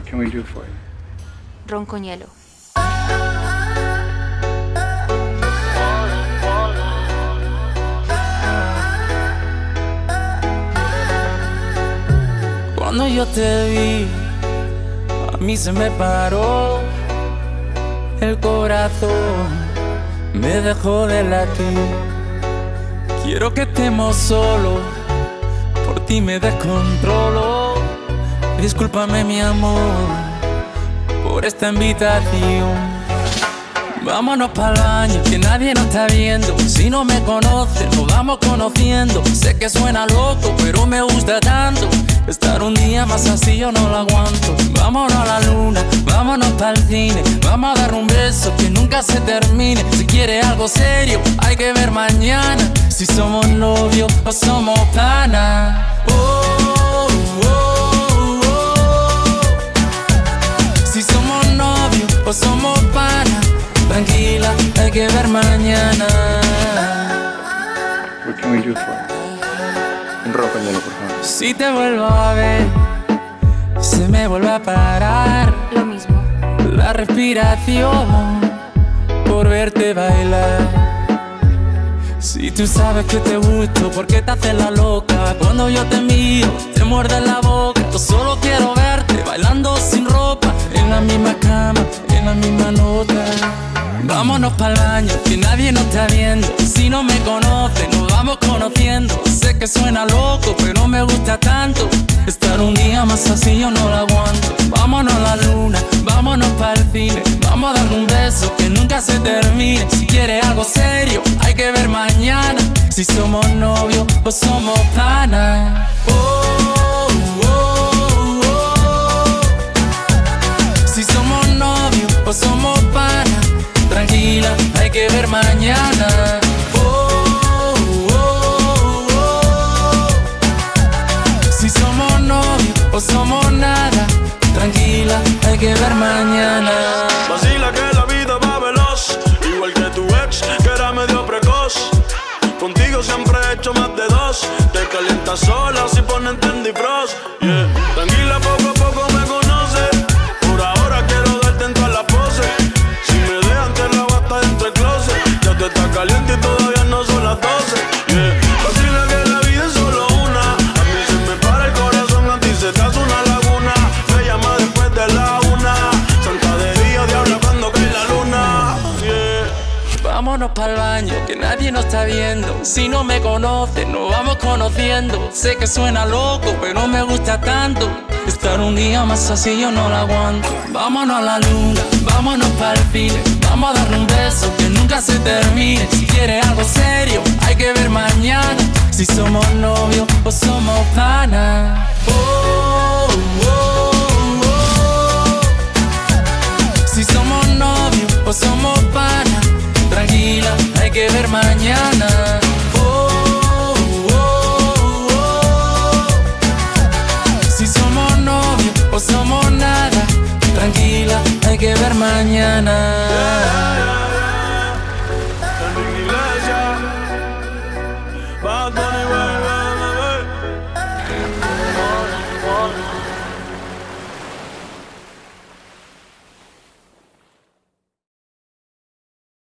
can we do for you? Ron con hielo. Cuando yo te vi, a mí se me paró el corazón, me dejó de latir. Quiero que estemos solos, por ti me descontrolo. Discúlpame mi amor por esta invitación. Vámonos pa'l baño, que nadie nos está viendo. Si no me conoces, nos vamos conociendo. Sé que suena loco, pero me gusta tanto. Estar un día más así yo no lo aguanto. Vámonos a la luna, vámonos pa'l cine. Vamos a dar un beso que nunca se termine. Si quieres algo serio, hay que ver mañana. Si somos novios o somos panas. Si somos novios o somos panas. Tranquila, hay que ver mañana. What can we do for you? Un rock and roll, por favor. Si te vuelvo a ver, se me vuelve a parar Lo mismo. la respiración por verte bailar. Si tú sabes que te gusto, ¿por qué te haces la loca? Cuando yo te miro, te muerde la boca. Yo solo quiero verte bailando sin ropa, en la misma cama, en la misma nota. Vámonos pa'l baño, que nadie nos está viendo. Si no me conoces, nos vamos conociendo. Sé que suena loco, pero me gusta tanto. Estar un día más así yo no lo aguanto. Vámonos a la luna, vámonos pa'l cine. Vamos a dar un beso que nunca se termine. Si quieres algo serio, hay que ver mañana. Si somos novios o somos panas. Si somos novios o somos panas. Tranquila, hay que ver mañana. Si somos novios o somos nada. Tranquila, hay que ver mañana. Vacila que la vida va veloz, igual que tu ex, que era medio precoz. Contigo siempre he hecho más de dos. Te calientas sola si ponen Tendy Frost, yeah. Tranquila, poco a poco me conoces. Por ahora quiero darte en todas las poses. Si me dejan te la basta dentro del closet. Ya tú estás caliente y todavía no son las 12, yeah. Vacila que la vida es solo una. A mí se me para el corazón, a ti se te hace una laguna. Me llama después de la una. Santa de día, diabla cuando cae la luna, yeah. Vámonos pa'l baño, que nadie nos está viendo. Si no me conoces, nos vamos conociendo. Sé que suena loco, pero me gusta tanto. Estar un día más así yo no lo aguanto. Vámonos a la luna, vámonos pa'l cine. Vamos a darle un beso que nunca se termine. Si quieres algo serio, hay que ver mañana. Si somos novios o somos panas. Si somos novios o somos panas. Tranquila, hay que ver mañana. Si somos novios o somos nada. Tranquila, hay que ver mañana.